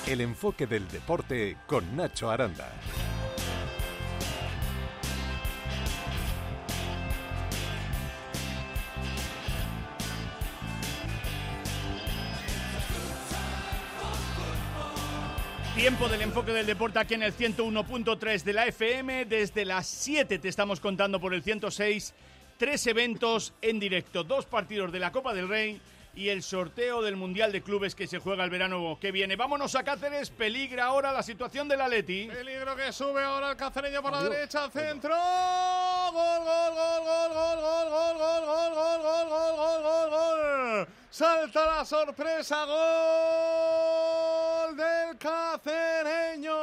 El enfoque del deporte con Nacho Aranda. Tiempo del enfoque del deporte aquí en el 101.3 de la FM. Desde las 7 te estamos contando por el 106 3 eventos en directo, 2 partidos de la Copa del Rey y el sorteo del Mundial de Clubes que se juega el verano que viene. Vámonos a Cáceres, peligra ahora la situación del Atleti. Peligro que sube ahora el cacereño por la derecha, al centro. Gol, gol, gol, gol, gol, gol, gol, gol, gol, gol, gol, gol, gol, gol, gol. Salta la sorpresa, gol del cacereño.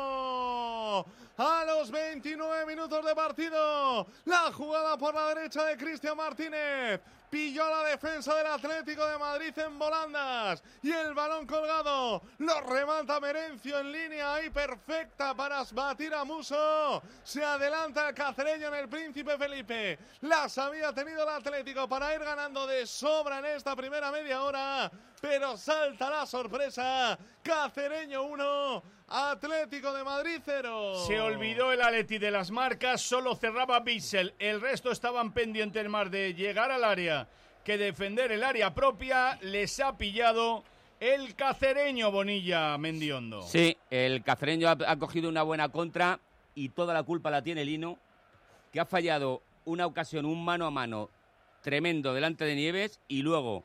A los 29 minutos de partido, la jugada por la derecha de Cristian Martínez. Pilló a la defensa del Atlético de Madrid en volandas y el balón colgado lo remata Merencio en línea ahí perfecta para batir a Muso. Se adelanta el cacereño en el Príncipe Felipe. Las había tenido el Atlético para ir ganando de sobra en esta primera media hora, pero salta la sorpresa. Cacereño 1, Atlético de Madrid 0. Se olvidó el Atleti de las marcas, solo cerraba Bissell. El resto estaban pendientes más de llegar al área que defender el área propia. Les ha pillado el cacereño, Bonilla Mendiondo. Sí, el cacereño ha cogido una buena contra y toda la culpa la tiene Lino, que ha fallado una ocasión, un mano a mano tremendo delante de Nieves y luego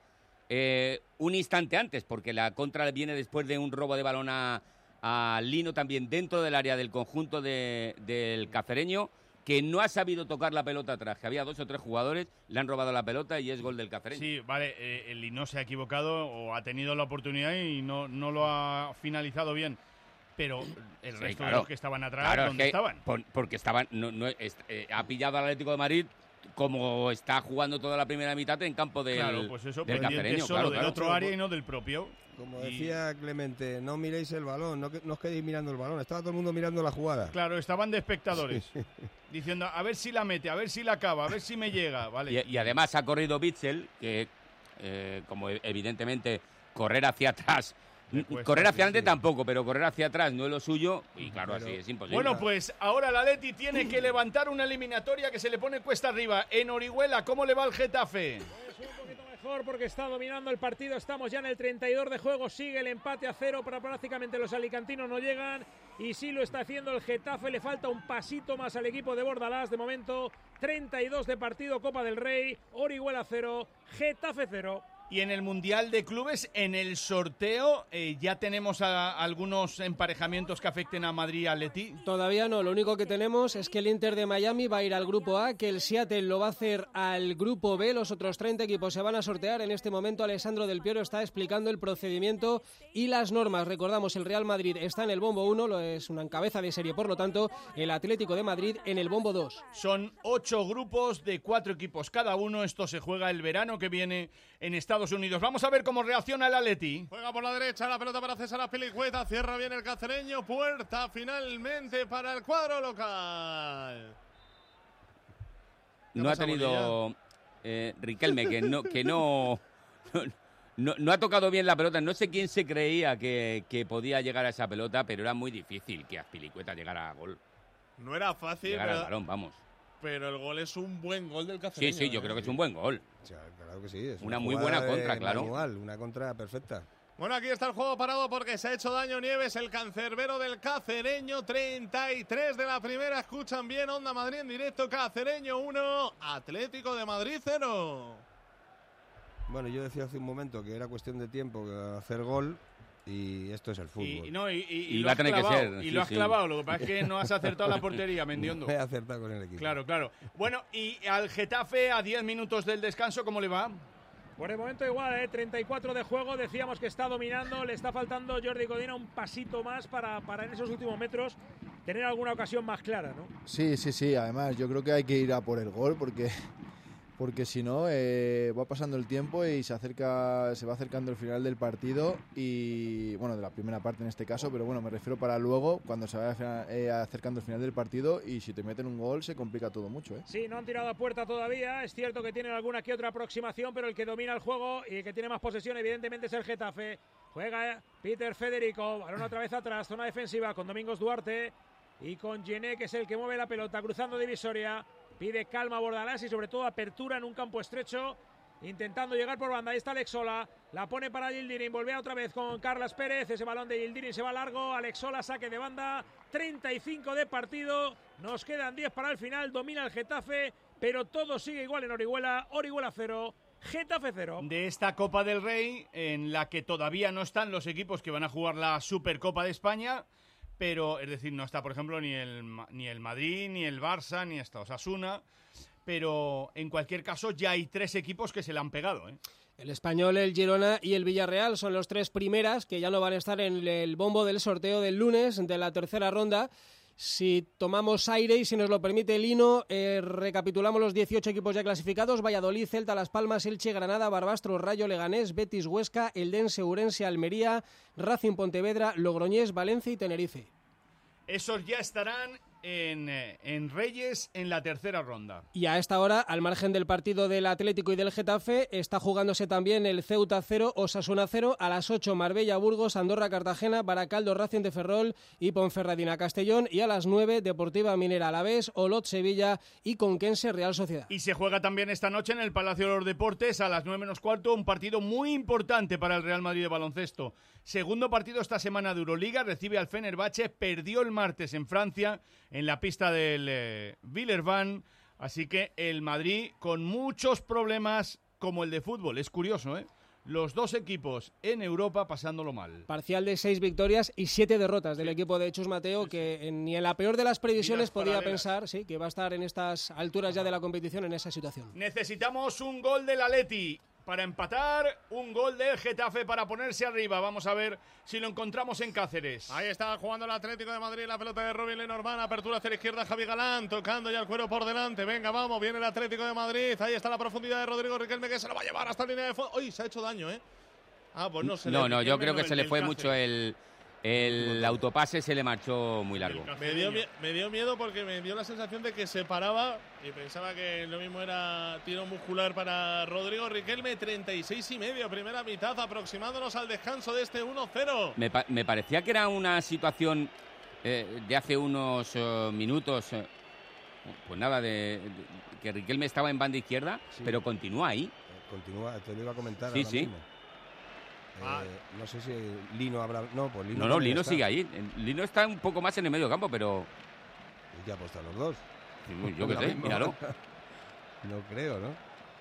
un instante antes, porque la contra viene después de un robo de balón a Lino también dentro del área del conjunto del cacereño, que no ha sabido tocar la pelota atrás, que había 2 o 3 jugadores, le han robado la pelota y es gol del cacereño. Sí, vale, el Lino se ha equivocado o ha tenido la oportunidad y no lo ha finalizado bien. Pero el resto de los que estaban atrás, ¿dónde estaban? Porque estaban, ha pillado al Atlético de Madrid como está jugando toda la primera mitad en campo del cacereño. Solo del otro área y no del propio. Como decía Clemente, no miréis el balón, no os quedéis mirando el balón. Estaba todo el mundo mirando la jugada. Claro, estaban de espectadores, diciendo a ver si la mete, a ver si la acaba, a ver si me llega. Vale. Y además ha corrido Bitzel, que como evidentemente correr hacia atrás, correr hacia adelante tampoco, pero correr hacia atrás no es lo suyo y claro, así es imposible. Bueno, pues ahora el Atleti tiene que levantar una eliminatoria que se le pone cuesta arriba. En Orihuela, ¿cómo le va el Getafe? Pues un poquito mejor porque está dominando el partido. Estamos ya en el 32 de juego. Sigue el empate a 0, pero prácticamente los alicantinos no llegan. Y sí lo está haciendo el Getafe. Le falta un pasito más al equipo de Bordalás. De momento, 32 de partido, Copa del Rey. Orihuela 0, Getafe 0. Y en el Mundial de Clubes, en el sorteo, ¿ya tenemos algunos emparejamientos que afecten a Madrid y Atleti? Todavía no, lo único que tenemos es que el Inter de Miami va a ir al grupo A, que el Seattle lo va a hacer al grupo B, los otros 30 equipos se van a sortear. En este momento Alessandro Del Piero está explicando el procedimiento y las normas. Recordamos, el Real Madrid está en el bombo 1, es una cabeza de serie, por lo tanto, el Atlético de Madrid en el bombo 2. Son 8 grupos de 4 equipos cada uno, esto se juega el verano que viene en Estados Unidos. Vamos a ver cómo reacciona el Atleti. Juega por la derecha, la pelota para César Azpilicueta, cierra bien el cacereño, puerta finalmente para el cuadro local. No ha tenido Riquelme, que no ha tocado bien la pelota. No sé quién se creía que podía llegar a esa pelota, pero era muy difícil que Azpilicueta llegara a gol. No era fácil, llegar al balón, vamos. Pero el gol es un buen gol del cacereño. Sí, yo creo que es un buen gol. Claro que sí. Es una muy buena contra, claro. Manual, una contra perfecta. Bueno, aquí está el juego parado porque se ha hecho daño Nieves, el cancerbero del cacereño. 33 de la primera. Escuchan bien, Onda Madrid en directo. Cacereño 1, Atlético de Madrid 0. Bueno, yo decía hace un momento que era cuestión de tiempo hacer gol. Y esto es el fútbol. Y va a tener que ser. Y lo has clavado. Lo que pasa es que no has acertado la portería, Mendiondo. No he acertado con el equipo. Claro. Bueno, y al Getafe, a 10 minutos del descanso, ¿cómo le va? Por el momento igual, 34 de juego. Decíamos que está dominando. Le está faltando Jordi Codina un pasito más para en esos últimos metros tener alguna ocasión más clara, ¿no? Sí. Además, yo creo que hay que ir a por el gol porque si no va pasando el tiempo y se va acercando el final del partido y bueno, de la primera parte en este caso, pero bueno, me refiero para luego cuando se vaya acercando el final del partido y si te meten un gol se complica todo mucho. Sí, no han tirado a puerta todavía, es cierto que tienen alguna que otra aproximación, pero el que domina el juego y el que tiene más posesión evidentemente es el Getafe. Juega Peter Federico, balón otra vez atrás, zona defensiva con Domingos Duarte y con Gené, que es el que mueve la pelota, cruzando divisoria. Pide calma a Bordalás y sobre todo apertura en un campo estrecho, intentando llegar por banda. Ahí está Alexola, la pone para Yildirim, volvía otra vez con Carlas Pérez, ese balón de Yildirim se va largo, Alexola saque de banda, 35 de partido, nos quedan 10 para el final, domina el Getafe, pero todo sigue igual en Orihuela, Orihuela 0, Getafe 0. De esta Copa del Rey, en la que todavía no están los equipos que van a jugar la Supercopa de España, pero, es decir, no está, por ejemplo, ni el Madrid, ni el Barça, ni esta Osasuna, pero en cualquier caso ya hay 3 equipos que se le han pegado, ¿eh? El Español, el Girona y el Villarreal son los 3 primeras que ya no van a estar en el bombo del sorteo del lunes de la tercera ronda. Si tomamos aire y si nos lo permite Lino, recapitulamos los 18 equipos ya clasificados: Valladolid, Celta, Las Palmas, Elche, Granada, Barbastro, Rayo, Leganés, Betis, Huesca, Eldense, Ourense, Almería, Racing, Pontevedra, Logroñés, Valencia y Tenerife. Esos ya estarán en Reyes en la tercera ronda. Y a esta hora, al margen del partido del Atlético y del Getafe, está jugándose también el Ceuta 0, Osasuna 0, a las 8 Marbella, Burgos, Andorra, Cartagena, Baracaldo, Racing de Ferrol y Ponferradina, Castellón, y a las 9 Deportiva Minera Alavés, Olot, Sevilla y Conquense, Real Sociedad. Y se juega también esta noche en el Palacio de los Deportes a las 9 menos cuarto, un partido muy importante para el Real Madrid de baloncesto. Segundo partido esta semana de Euroliga, recibe al Fenerbahce, perdió el martes en Francia en la pista del Villeurbanne, así que el Madrid con muchos problemas como el de fútbol. Es curioso, ¿eh? Los 2 equipos en Europa pasándolo mal. Parcial de 6 victorias y 7 derrotas del equipo de Chus Mateo, que ni en la peor de las previsiones podía pensar que va a estar en estas alturas ya de la competición en esa situación. Necesitamos un gol del Atleti para empatar, un gol del Getafe para ponerse arriba. Vamos a ver si lo encontramos en Cáceres. Ahí está jugando el Atlético de Madrid, la pelota de Robin Lenormand, apertura hacia la izquierda Javi Galán, tocando ya el cuero por delante. Venga, vamos, viene el Atlético de Madrid. Ahí está la profundidad de Rodrigo Riquelme, que se lo va a llevar hasta la línea de fondo. ¡Uy! Se ha hecho daño, ¿eh? Ah, pues no se le... No, yo creo que se le fue mucho el autopase, se le marchó muy largo. Me dio miedo porque me dio la sensación de que se paraba y pensaba que lo mismo era tiro muscular para Rodrigo Riquelme. 36,5, primera mitad, aproximándonos al descanso de este 1-0. Me parecía que era una situación de hace unos minutos, pues nada, que Riquelme estaba en banda izquierda, sí, pero continúa ahí. Continúa, te lo iba a comentar sí, ahora sí. mismo. No sé si Lino habrá... No, pues Lino no, Lino sigue ahí. Lino está un poco más en el medio campo, pero... ¿Y qué ha puesto a los dos? Yo qué sé, míralo. No creo, ¿no?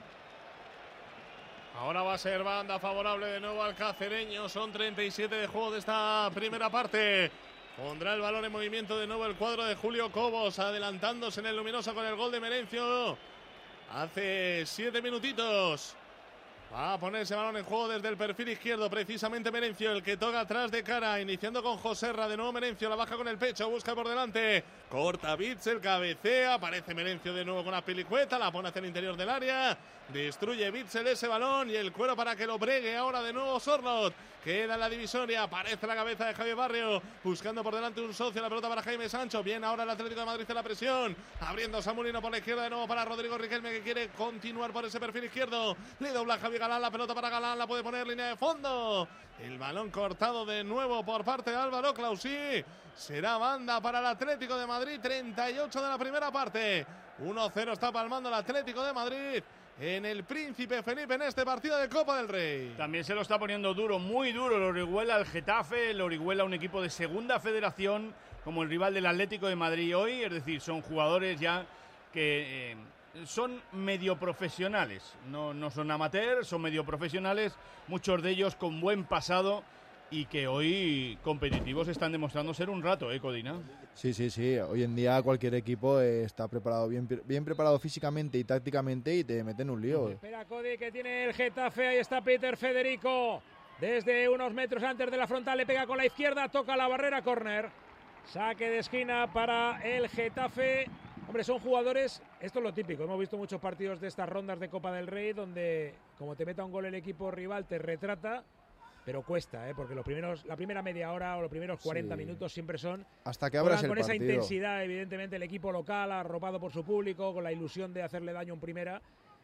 Ahora va a ser banda favorable de nuevo al cacereño. Son 37 de juego de esta primera parte. Pondrá el balón en movimiento de nuevo el cuadro de Julio Cobos, adelantándose en el luminoso con el gol de Merencio hace 7 minutitos. Va a poner ese balón en juego desde el perfil izquierdo, precisamente Merencio, el que toca atrás de cara, iniciando con Joserra, de nuevo Merencio, la baja con el pecho, busca por delante, corta Bitzel, cabecea, aparece Merencio de nuevo con la pelicueta, la pone hacia el interior del área, destruye Bitzel ese balón y el cuero para que lo bregue ahora de nuevo Sorlot, queda en la divisoria, aparece la cabeza de Javier Barrio, buscando por delante un socio, la pelota para Jaime Sancho, bien ahora el Atlético de Madrid en la presión, abriendo Samulino por la izquierda de nuevo para Rodrigo Riquelme, que quiere continuar por ese perfil izquierdo, le dobla Javier Galán, la pelota para Galán, la puede poner línea de fondo, el balón cortado de nuevo por parte de Álvaro Clausí, será banda para el Atlético de Madrid, 38 de la primera parte, 1-0 está palmando el Atlético de Madrid en el Príncipe Felipe en este partido de Copa del Rey. También se lo está poniendo duro, muy duro el Orihuela, el Getafe, el Orihuela un equipo de segunda federación como el rival del Atlético de Madrid hoy, es decir, son jugadores ya que son medio profesionales, no son amateurs, son medio profesionales, muchos de ellos con buen pasado y que hoy competitivos están demostrando ser un rato, Codina. Sí, hoy en día cualquier equipo está preparado, bien preparado físicamente y tácticamente y te meten un lío. Espera Cody, que tiene el Getafe, ahí está Peter Federico, desde unos metros antes de la frontal, le pega con la izquierda, toca la barrera, córner, saque de esquina para el Getafe. Hombre, son jugadores, esto es lo típico, hemos visto muchos partidos de estas rondas de Copa del Rey donde como te meta un gol el equipo rival te retrata, pero cuesta, porque la primera media hora o los primeros 40 minutos siempre son hasta que abras el con partido. Esa intensidad, evidentemente el equipo local arropado por su público, con la ilusión de hacerle daño en primera,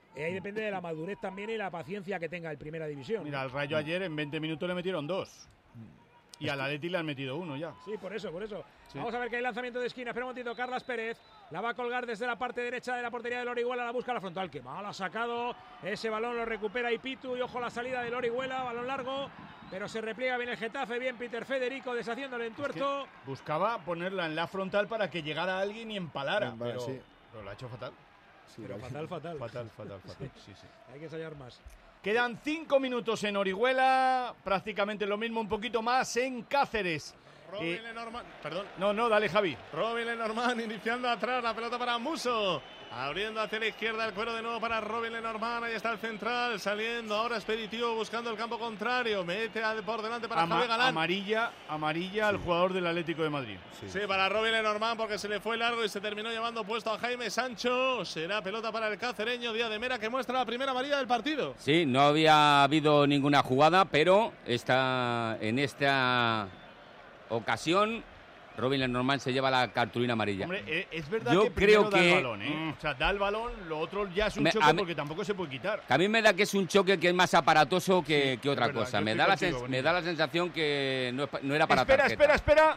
ahí depende de la madurez también y la paciencia que tenga el Primera División. Mira, al Rayo ayer en 20 minutos le metieron 2. Y al Atleti le han metido 1 ya. Sí, por eso. Sí. Vamos a ver que hay lanzamiento de esquina. Espera un momentito, Carlas Pérez. La va a colgar desde la parte derecha de la portería del Orihuela. La busca la frontal. Que mal ha sacado. Ese balón lo recupera Ipitu. Y ojo la salida del Orihuela. Balón largo. Pero se repliega bien el Getafe. Bien Peter Federico deshaciéndole en tuerto. Es que buscaba ponerla en la frontal para que llegara alguien y empalara. Pero, sí. pero lo ha hecho fatal. Sí, Pero fatal. Fatal. Sí. Hay que ensayar más. Quedan 5 minutos en Orihuela, prácticamente lo mismo, un poquito más en Cáceres. Robin Lenormand, perdón. No, dale Javi. Robin Lenormand iniciando atrás, la pelota para Muso. Abriendo hacia la izquierda el cuero de nuevo para Robin Lenormand. Ahí está el central, saliendo ahora Expeditivo buscando el campo contrario. Mete por delante para Javi Galán. Amarilla al jugador del Atlético de Madrid. Sí, para Robin Lenormand porque se le fue largo y se terminó llevando puesto a Jaime Sancho. Será pelota para el cacereño Díaz de Mera que muestra la primera amarilla del partido. Sí, no había habido ninguna jugada, pero en esta ocasión Robin Lenormand se lleva la cartulina amarilla. Hombre, es verdad yo que primero creo da el balón, ¿eh? O sea, da el balón, lo otro ya es un choque porque tampoco se puede quitar. A mí me da que es un choque que es más aparatoso que otra verdad, cosa. yo Me estoy da la sensación que no era para tarjeta. Espera.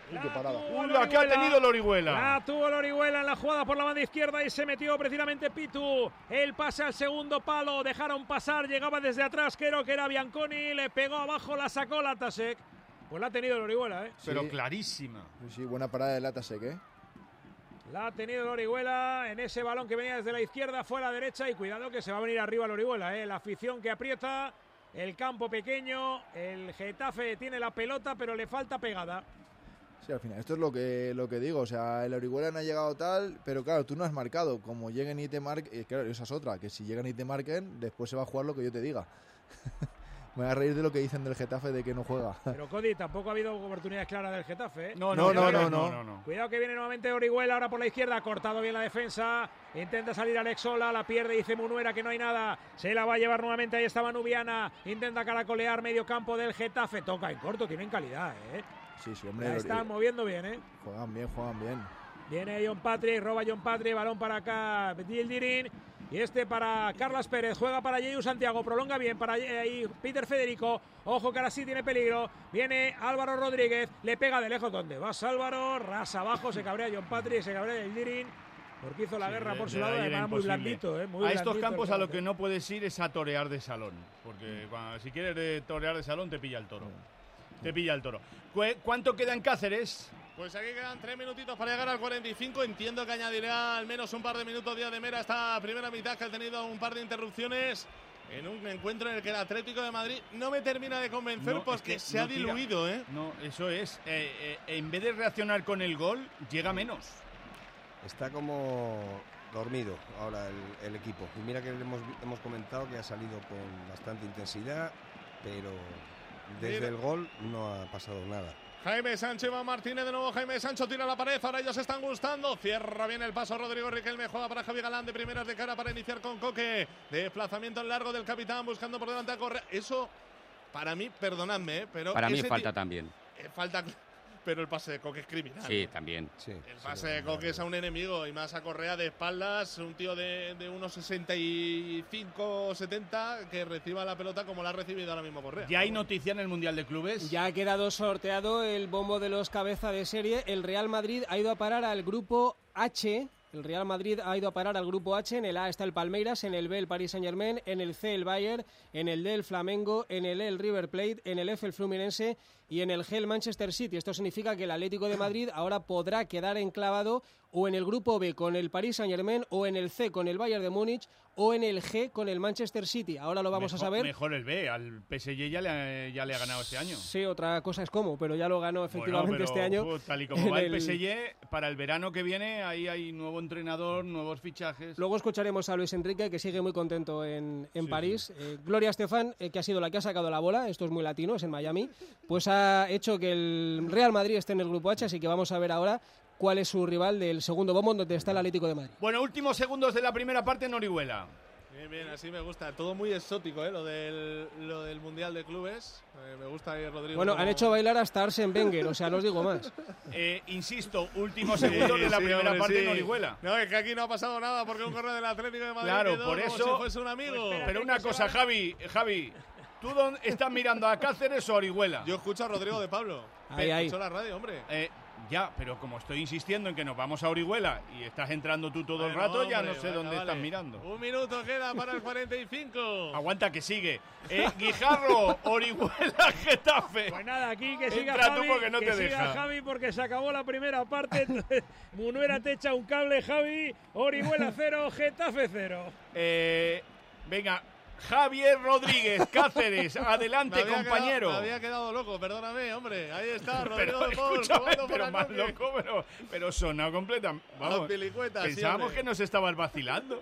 La que ha tenido el Orihuela. La tuvo el Orihuela en la jugada por la banda izquierda y se metió precisamente Pitu. El pase al segundo palo, dejaron pasar, llegaba desde atrás, creo que era Bianconi, le pegó abajo, la sacó Latasek. Pues la ha tenido el Orihuela, ¿eh? Pero clarísima. Sí, buena parada de Latasek, ¿eh? La ha tenido el Orihuela en ese balón que venía desde la izquierda, fue a la derecha y cuidado que se va a venir arriba el Orihuela, ¿eh? La afición que aprieta, el campo pequeño, el Getafe tiene la pelota pero le falta pegada. Sí, al final, esto es lo que digo, o sea, el Orihuela no ha llegado tal, pero claro, tú no has marcado, como lleguen y te marquen, claro, esa es otra, que si llegan y te marquen, después se va a jugar lo que yo te diga. Me voy a reír de lo que dicen del Getafe de que no juega. Pero Cody, tampoco ha habido oportunidades claras del Getafe, ¿eh? No. Cuidado que viene nuevamente Orihuela ahora por la izquierda, ha cortado bien la defensa, intenta salir Alex Sola, la pierde, dice Munuera que no hay nada, se la va a llevar nuevamente, ahí estaba Nubiana, intenta caracolear medio campo del Getafe, toca en corto, tienen calidad, ¿eh? Sí, hombre. La están moviendo bien, ¿eh? Juegan bien. Viene John Patrick, roba John Patrick, balón para acá, Dildirin. Y este para Carlas Pérez, juega para Yeyu Santiago, prolonga bien para Peter Federico, ojo que ahora sí tiene peligro, viene Álvaro Rodríguez, le pega de lejos, ¿dónde vas Álvaro? Rasa abajo, se cabrea John Patrick, se cabrea Dildirin, porque hizo la guerra por su lado, además muy blandito, muy a estos blandito campos a lo que no puedes ir es a torear de salón, porque si quieres torear de salón te pilla el toro. ¿Cuánto queda en Cáceres? Pues aquí quedan 3 minutitos para llegar al 45. Entiendo que añadirá al menos un par de minutos Díaz de Mera esta primera mitad, que ha tenido un par de interrupciones en un encuentro en el que el Atlético de Madrid no me termina de convencer porque se ha diluido, ¿eh? No, eso es. En vez de reaccionar con el gol, llega menos. Está como dormido ahora el equipo. Y mira que hemos comentado que ha salido con bastante intensidad, pero desde el gol no ha pasado nada. Jaime Sancho, Iván Martínez, de nuevo Jaime Sancho tira la pared, ahora ellos están gustando, cierra bien el paso Rodrigo Riquelme, juega para Javi Galán de primeras de cara para iniciar con Coque, desplazamiento en largo del capitán buscando por delante a Correa, eso para mí, perdonadme, pero para mí falta también. Falta, pero el pase de Coque es criminal. Sí, también. Sí, el pase de Coque es a un enemigo y más a Correa de espaldas, un tío de unos 65 o 70 que reciba la pelota como la ha recibido ahora mismo Correa. ¿Ya hay noticia en el Mundial de Clubes? Ya ha quedado sorteado el bombo de los cabeza de serie. El Real Madrid ha ido a parar al grupo H. El Real Madrid ha ido a parar al grupo H. En el A está el Palmeiras, en el B el Paris Saint-Germain, en el C el Bayern, en el D el Flamengo, en el E el River Plate, en el F el Fluminense y en el G el Manchester City. Esto significa que el Atlético de Madrid ahora podrá quedar enclavado o en el grupo B con el Paris Saint-Germain, o en el C con el Bayern de Múnich, o en el G con el Manchester City. Ahora lo vamos a saber. Mejor el B, al PSG ya le ha ganado este año. Sí, otra cosa es cómo, pero ya lo ganó efectivamente pero, este año. Tal y como va el PSG, para el verano que viene, ahí hay nuevo entrenador, nuevos fichajes. Luego escucharemos a Luis Enrique, que sigue muy contento en París. Sí. Gloria Estefan, que ha sido la que ha sacado la bola, esto es muy latino, es en Miami, pues ha hecho que el Real Madrid esté en el grupo H, así que vamos a ver ahora cuál es su rival del segundo bombo, donde está el Atlético de Madrid. Bueno, últimos segundos de la primera parte en Orihuela. Bien, así me gusta. Todo muy exótico, lo del Mundial de Clubes. Me gusta ahí, Rodrigo. Bueno, han hecho bailar hasta Arsène Wenger, o sea, no os digo más. Insisto, último segundo de la primera parte en Orihuela. No, es que aquí no ha pasado nada porque un correo del Atlético de Madrid claro, quedó por eso, como si fuese un amigo. Pues pero una cosa, Javi, ¿tú dónde estás mirando, a Cáceres o a Orihuela? Yo escucho a Rodrigo de Pablo. Ahí. Escucho la radio, hombre. Ya, pero como estoy insistiendo en que nos vamos a Orihuela y estás entrando tú todo el Bueno, rato, ya hombre, no sé dónde vale. estás mirando. Un minuto queda para el 45. Aguanta que sigue. Guijarro, Orihuela, Getafe. Pues nada, aquí que siga Entra tú Javi, porque no que te siga deja. Javi porque se acabó la primera parte. Munuera te echa un cable, Javi. Orihuela 0, Getafe 0. Venga, Javier Rodríguez, Cáceres, adelante, compañero. Me había quedado loco, perdóname, hombre. Ahí está, Rodrigo Pero de Paul, escúchame, jugando pero para más Coque. loco, pero sonado completamente. Vamos, Pilicueta, sí, pensábamos hombre. que nos estabas vacilando.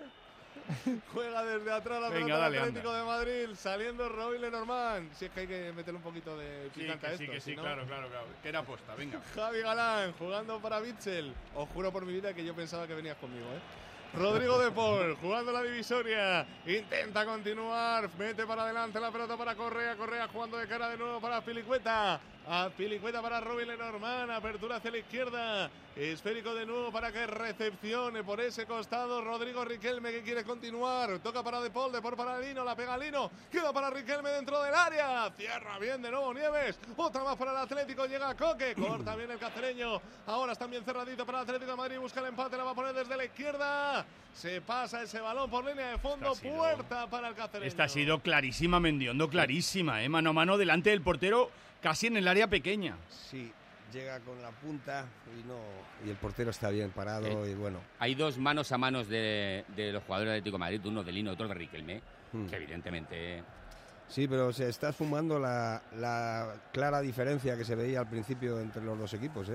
Juega desde atrás la Venga, pelota dale, del Atlético anda. de Madrid, saliendo Robin Lenormand. Si es que hay que meterle un poquito de picante a esto. Que si sí, no- claro. Que era aposta, venga. Javi Galán jugando para Bitzel. Os juro por mi vida que yo pensaba que venías conmigo, Rodrigo de Paul jugando la divisoria. Intenta continuar. Mete para adelante la pelota para Correa. Correa jugando de cara de nuevo para Pilicueta. A Pilicueta para Robin Lenormand. Apertura hacia la izquierda. Esférico de nuevo para que recepcione por ese costado Rodrigo Riquelme, que quiere continuar. Toca para De Paul para Lino. La pega Lino. Queda para Riquelme dentro del área. Cierra bien de nuevo Nieves. Otra más para el Atlético. Llega Coque. Corta bien el cacereño. Ahora está bien cerradito para el Atlético de Madrid. Busca el empate. La va a poner desde la izquierda. Se pasa ese balón por línea de fondo. Puerta para el cacereño. Esta ha sido clarísima, Mendiondo, clarísima, mano a mano delante del portero, casi en el área pequeña. Sí, llega con la punta y el portero está bien parado y bueno. Hay dos manos a manos de los jugadores de Atlético de Madrid, uno de Lino y otro de Riquelme, que evidentemente... Sí, pero se está esfumando la clara diferencia que se veía al principio entre los dos equipos,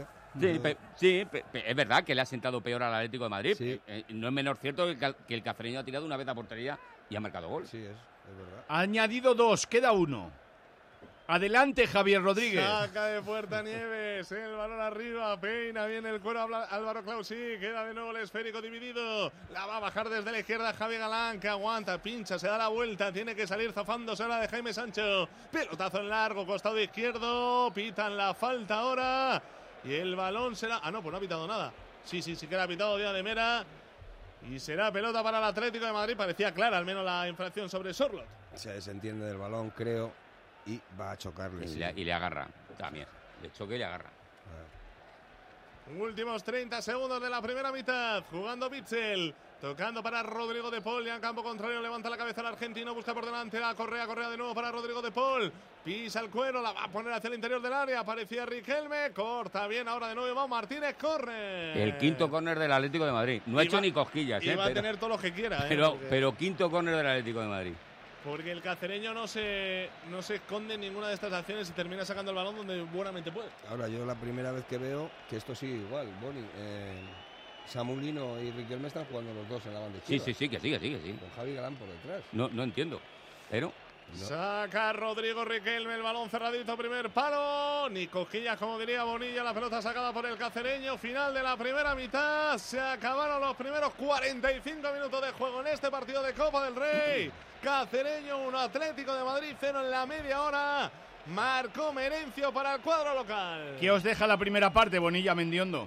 Sí, es verdad que le ha sentado peor al Atlético de Madrid. Sí. No es menor cierto que el cacereño ha tirado una vez a portería y ha marcado gol. Sí, es verdad. Ha añadido 2, queda 1. Adelante, Javier Rodríguez. Saca de puerta Nieves, el balón arriba, peina bien el cuero Álvaro Clausí, queda de nuevo el esférico dividido, la va a bajar desde la izquierda Javi Galán, que aguanta, pincha, se da la vuelta, tiene que salir zafándose ahora de Jaime Sancho, pelotazo en largo, costado izquierdo, pitan la falta ahora, y el balón será, pues no ha pitado nada, sí que ha pitado Díaz de Mera, y será pelota para el Atlético de Madrid, parecía clara al menos la infracción sobre Sorlot. Se desentiende del balón, creo, y va a chocarle. Y le agarra también. Le choque y le agarra. Últimos 30 segundos de la primera mitad. Jugando Bitzel. Tocando para Rodrigo de Paul. Ya en campo contrario. Levanta la cabeza el argentino. Busca por delante a Correa. Correa de nuevo para Rodrigo de Paul. Pisa el cuero. La va a poner hacia el interior del área. Aparecía Riquelme. Corta bien. Ahora de nuevo Iván Martínez. Corre. El quinto córner del Atlético de Madrid. No ha hecho ni cosquillas. Y va a tener todo lo que quiera. Pero quinto córner del Atlético de Madrid. Porque el cacereño no se esconde en ninguna de estas acciones y termina sacando el balón donde buenamente puede. Ahora, yo la primera vez que veo que esto sigue igual, Boni. Samulino y Riquelme están jugando los dos en la banda izquierda. Sí, que sigue. Con Javi Galán por detrás. No entiendo, pero... No. Saca Rodrigo Riquelme, el balón cerradito, primer palo. Ni cosquillas, como diría Bonilla, la pelota sacada por el cacereño. Final de la primera mitad. Se acabaron los primeros 45 minutos de juego en este partido de Copa del Rey. Cacereño 1, Atlético de Madrid 0 en la media hora. Marcó Merencio para el cuadro local. ¿Qué os deja la primera parte, Bonilla, Mendiondo?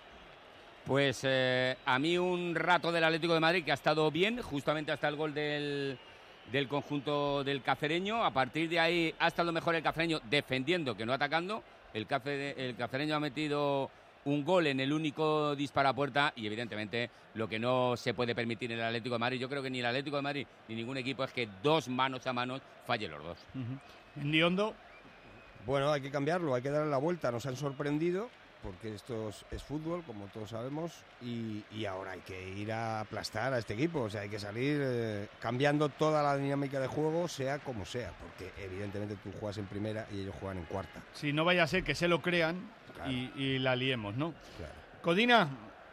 Pues a mí un rato del Atlético de Madrid que ha estado bien, justamente hasta el gol del conjunto del cacereño. A partir de ahí ha estado mejor el cacereño defendiendo que no atacando. El cacereño ha metido un gol en el único disparo a puerta y evidentemente lo que no se puede permitir en el Atlético de Madrid, yo creo que ni el Atlético de Madrid ni ningún equipo, es que dos manos a manos fallen los dos. Mendiondo. Bueno, hay que cambiarlo, hay que darle la vuelta. Nos han sorprendido porque esto es fútbol, como todos sabemos, y ahora hay que ir a aplastar a este equipo. O sea, hay que salir cambiando toda la dinámica de juego, sea como sea, porque evidentemente tú juegas en primera y ellos juegan en cuarta. Si no vaya a ser que se lo crean, claro, y la liemos, ¿no? Claro. Codina,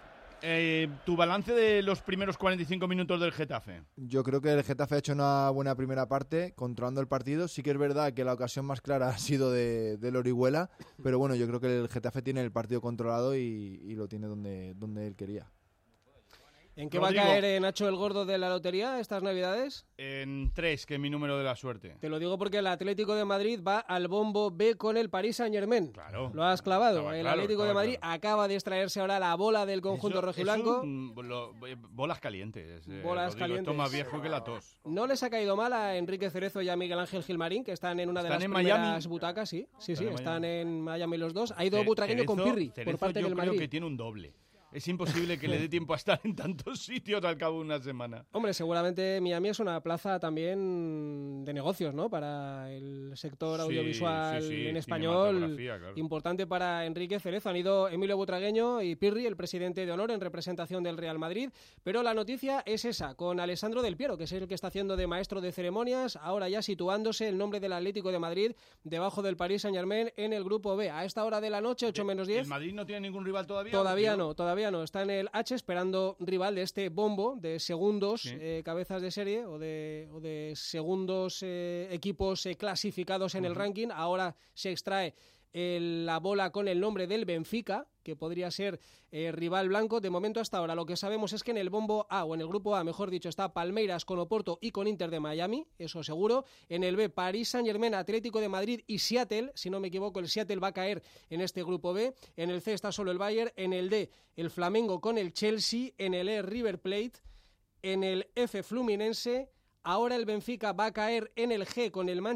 tu balance de los primeros 45 minutos del Getafe. Yo creo que el Getafe ha hecho una buena primera parte, controlando el partido. Sí que es verdad que la ocasión más clara ha sido del Orihuela, pero bueno, yo creo que el Getafe tiene el partido controlado y lo tiene donde él quería. ¿En qué Rodrigo. va a caer Nacho el Gordo de la lotería estas Navidades? En 3, que es mi número de la suerte. Te lo digo porque el Atlético de Madrid va al bombo B con el Paris Saint-Germain. Claro. Lo has clavado. Estaba El claro, Atlético de estaba Madrid claro. acaba de extraerse ahora la bola del conjunto rojiblanco. Bolas calientes. Bolas Rodrigo, calientes. Esto es más viejo que la tos. No les ha caído mal a Enrique Cerezo y a Miguel Ángel Gilmarín, que están en una de ¿Están las en primeras Miami? butacas, sí. Sí, Están en están Miami. en Miami los dos. Ha ido butragueño con Pirri, por parte yo del creo Madrid. que tiene un doble. Es imposible que le dé tiempo a estar en tantos sitios al cabo de una semana. Hombre, seguramente Miami es una plaza también de negocios, ¿no? Para el sector Sí, audiovisual sí, en español. cinematografía, claro. Importante para Enrique Cerezo. Han ido Emilio Butragueño y Pirri, el presidente de honor en representación del Real Madrid. Pero la noticia es esa, con Alessandro Del Piero, que es el que está haciendo de maestro de ceremonias, ahora ya situándose el nombre del Atlético de Madrid debajo del Paris Saint-Germain en el grupo B. A esta hora de la noche, 8 menos 10. ¿El Madrid no tiene ningún rival todavía? Todavía no. Está en el H esperando rival de este bombo de segundos, Sí. cabezas de serie o de segundos equipos clasificados en el ranking. Ahora se extrae la bola con el nombre del Benfica, que podría ser rival blanco. De momento hasta ahora lo que sabemos es que en el bombo A, o en el grupo A, mejor dicho, está Palmeiras con Oporto y con Inter de Miami, eso seguro. En el B, París Saint-Germain, Atlético de Madrid y Seattle. Si no me equivoco, el Seattle va a caer en este grupo B. En el C está solo el Bayern. En el D, el Flamengo con el Chelsea. En el E, River Plate. En el F, Fluminense. Ahora el Benfica va a caer en el G con el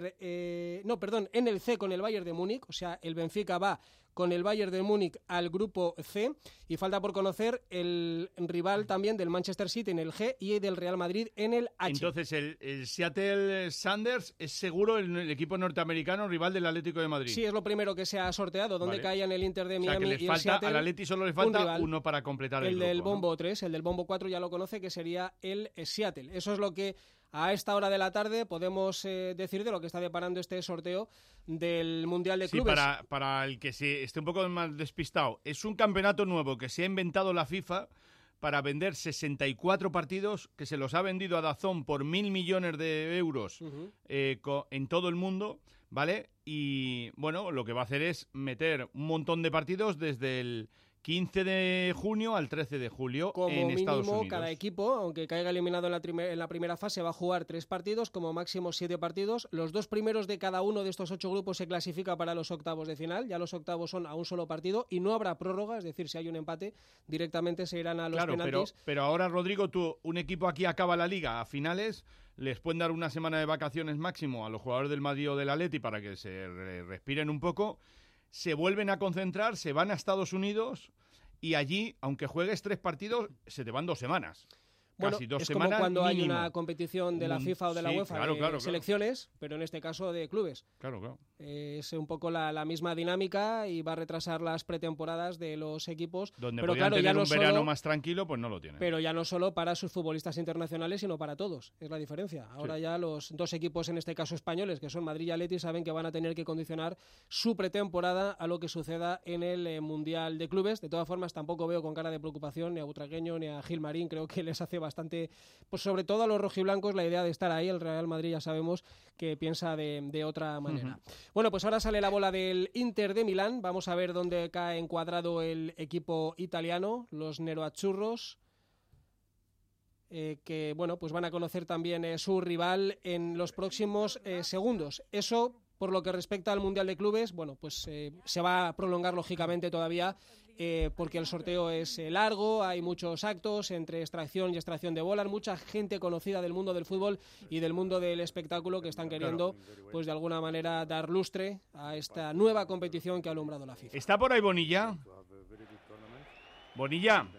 en el C con el Bayern de Múnich. O sea, el Benfica va con el Bayern de Múnich al grupo C. Y falta por conocer el rival también del Manchester City en el G y del Real Madrid en el H. Entonces, el Seattle Sounders es seguro el equipo norteamericano rival del Atlético de Madrid. Sí, es lo primero que se ha sorteado, donde Vale. caían el Inter de O sea, Miami que y le falta, el Seattle. al Atleti solo le un falta rival. uno para completar el El del grupo, ¿no? bombo 3, el del bombo 4 ya lo conoce, que sería el Seattle. Eso es lo que a esta hora de la tarde podemos decir de lo que está deparando este sorteo del Mundial de Sí, Clubes. para el que se esté un poco más despistado. Es un campeonato nuevo que se ha inventado la FIFA para vender 64 partidos, que se los ha vendido a DAZN por 1.000 millones de euros Ujú. en todo el mundo, ¿vale? Y, bueno, lo que va a hacer es meter un montón de partidos desde el 15 de junio al 13 de julio Como en Estados mínimo, Unidos. cada equipo, aunque caiga eliminado en la primera fase, va a jugar 3 partidos, como máximo 7 partidos. Los 2 primeros de cada uno de estos 8 grupos se clasifica para los octavos de final. Ya los octavos son a un solo partido y no habrá prórroga, es decir, si hay un empate, directamente se irán a los Claro, penaltis. pero ahora, Rodrigo, un equipo aquí acaba la liga a finales, les pueden dar una semana de vacaciones máximo a los jugadores del Madrid o del Atleti para que se respiren un poco, se vuelven a concentrar, se van a Estados Unidos y allí, aunque juegues 3 partidos, se te van 2 semanas. Bueno, Casi 2 es como semanas cuando hay mínimo. una competición de la FIFA o de la Sí, UEFA claro, de claro. selecciones, pero en este caso de clubes. Claro. Es un poco la misma dinámica y va a retrasar las pretemporadas de los equipos. Donde pero podían claro, tener ya no un verano solo, más tranquilo, pues no lo tienen. pero ya no solo para sus futbolistas internacionales, sino para todos. Es la diferencia. Ahora ya los 2 equipos, en este caso españoles, que son Madrid y Atleti, saben que van a tener que condicionar su pretemporada a lo que suceda en el Mundial de Clubes. De todas formas, tampoco veo con cara de preocupación ni a Butragueño ni a Gilmarín. Creo que les hace bastante, pues sobre todo a los rojiblancos, la idea de estar ahí. El Real Madrid ya sabemos que piensa de otra manera. Bueno, pues ahora sale la bola del Inter de Milán. Vamos a ver dónde cae encuadrado el equipo italiano, los Nerazzurros, que bueno, pues van a conocer también su rival en los próximos segundos. Eso, por lo que respecta al Mundial de Clubes, bueno, pues se va a prolongar lógicamente todavía, porque el sorteo es largo, hay muchos actos entre extracción y extracción de bolas, mucha gente conocida del mundo del fútbol y del mundo del espectáculo que están queriendo, pues de alguna manera, dar lustre a esta nueva competición que ha alumbrado la FIFA. ¿Está por ahí Bonilla? ¿Bonilla?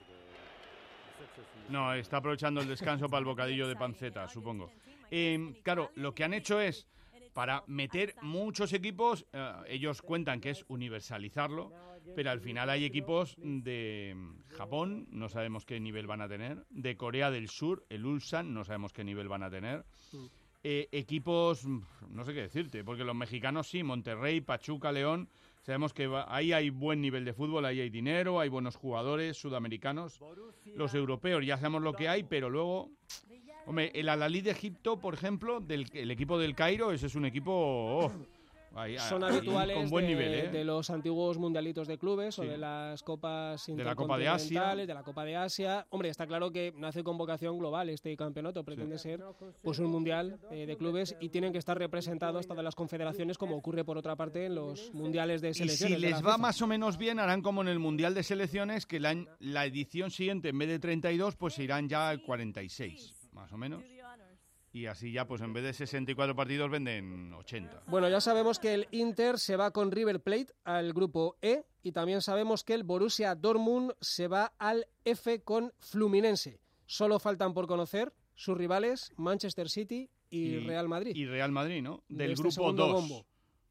No, está aprovechando el descanso para el bocadillo de panceta, supongo. Claro, lo que han hecho es, para meter muchos equipos, ellos cuentan que es universalizarlo, pero al final hay equipos de Japón, no sabemos qué nivel van a tener, de Corea del Sur, el Ulsan, no sabemos qué nivel van a tener, equipos, no sé qué decirte, porque los mexicanos sí, Monterrey, Pachuca, León, sabemos que ahí hay buen nivel de fútbol, ahí hay dinero, hay buenos jugadores sudamericanos, los europeos ya sabemos lo que hay, pero luego... Hombre, el Al-Ahly de Egipto, por ejemplo, el equipo del Cairo, ese es un equipo son habituales con buen nivel, de los antiguos mundialitos de clubes Sí. o de las copas De la Copa de Asia. intercontinentales, de la Copa de Asia. Hombre, está claro que no hace convocación global este campeonato, pretende ser pues un mundial de clubes y tienen que estar representados hasta de las confederaciones, como ocurre por otra parte en los mundiales de Y selecciones. si de la les va FIFA. más o menos bien, harán como en el Mundial de Selecciones, que la edición siguiente, en vez de 32, pues se irán ya al 46, más o menos. Y así ya, pues en vez de 64 partidos, venden 80. Bueno, ya sabemos que el Inter se va con River Plate al grupo E y también sabemos que el Borussia Dortmund se va al F con Fluminense. Solo faltan por conocer sus rivales Manchester City y Real Madrid. Y Real Madrid, ¿no? De Del este grupo segundo 2. bombo.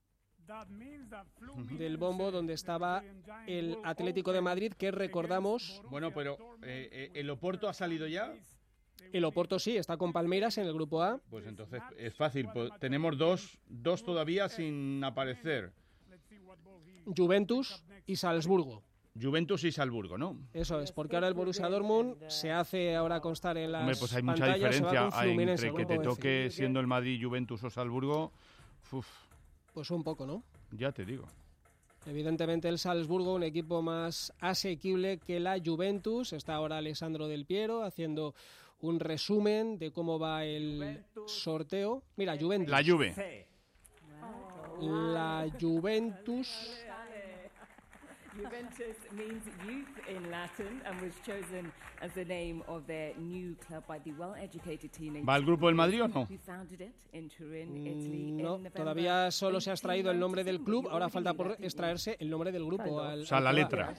Del bombo donde estaba el Atlético de Madrid, que recordamos, Bueno, pero ¿el Oporto ha salido ya? el Oporto sí, está con Palmeiras en el grupo A. Pues entonces es fácil. Tenemos dos todavía sin aparecer. Juventus y Salzburgo. Juventus y Salzburgo, ¿no? Eso es, porque ahora el Borussia Dortmund se hace ahora constar en las Hombre, pues hay mucha pantallas, se va diferencia con Fluminense, entre que te grupo F. toque siendo el Madrid, Juventus o Salzburgo. Uf, Pues un poco, ¿no? ya te digo. Evidentemente el Salzburgo, un equipo más asequible que la Juventus. Está ahora Alessandro Del Piero haciendo un resumen de cómo va el sorteo. Mira, Juventus. La Juve. La Juventus. Juventus means youth in Latin and was chosen as the name of their new club by the well-educated teenagers. ¿Va al grupo del Madrid o no? Who founded it in Turin, Italy, in No, November todavía solo se ha extraído el nombre del club. Ahora falta por extraerse el nombre del grupo. O sea, la letra.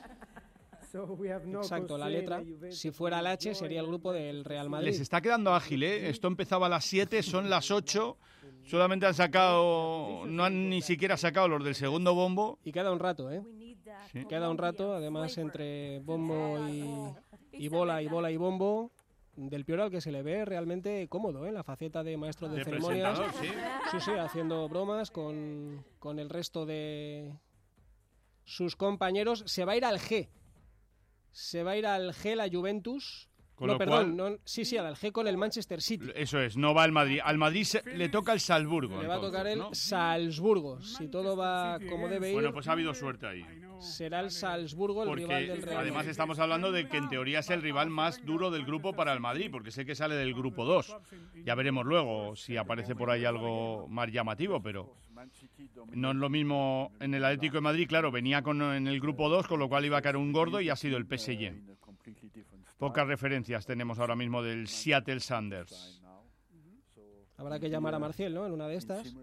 Exacto, la letra. Si fuera el H sería el grupo del Real Madrid. Les está quedando ágil, ¿eh? Esto empezaba a las 7, son las 8. Solamente han sacado, no han ni siquiera sacado los del segundo bombo. Y queda un rato, ¿eh? Sí. Queda un rato, además, entre bombo y bola y bombo. Del Piero al que se le ve realmente cómodo, ¿eh? La faceta de maestro de ceremonias. presentador, Sí, haciendo bromas con el resto de sus compañeros. Se va a ir al G. Se va a ir al G la Juventus. Con no, lo perdón, cual- sí, al G con el Manchester City. Eso es, no va al Madrid. Al Madrid le toca el Salzburgo. Le va a entonces, tocar el ¿no? Salzburgo. Si todo va como debe ir, Bueno, pues ha habido suerte ahí. será el Salzburgo el rival del Porque Real además Madrid. estamos hablando de que en teoría es el rival más duro del grupo para el Madrid, porque sé que sale del grupo 2. Ya veremos luego si aparece por ahí algo más llamativo, pero no es lo mismo en el Atlético de Madrid. Claro, venía en el grupo 2, con lo cual iba a caer un gordo y ha sido el PSG. Pocas referencias tenemos ahora mismo del Seattle Sounders. Habrá que llamar a Marcial, ¿no? En una de estas,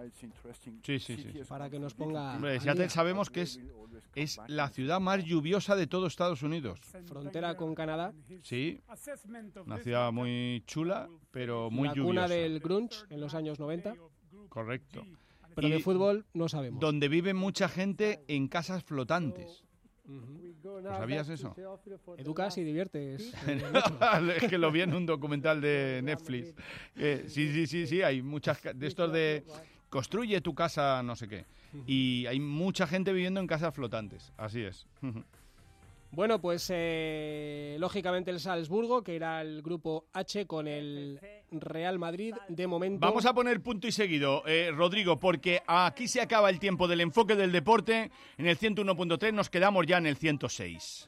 Sí. para que nos ponga Hombre, al Seattle día. sabemos que es la ciudad más lluviosa de todo Estados Unidos. Frontera con Canadá, Sí, una ciudad muy chula, pero muy la lluviosa. cuna del grunge en los años 90, Correcto. pero Y de fútbol no sabemos. donde vive mucha gente en casas flotantes. ¿Lo sabías eso? Educas y diviertes. Es que lo vi en un documental de Netflix. Sí, hay muchas de estos de construye tu casa, no sé qué. Y hay mucha gente viviendo en casas flotantes, así es. Bueno, pues lógicamente el Salzburgo, que irá al grupo H con el Real Madrid, de momento. Vamos a poner punto y seguido, Rodrigo, porque aquí se acaba el tiempo del enfoque del deporte. En el 101.3 nos quedamos ya en el 106.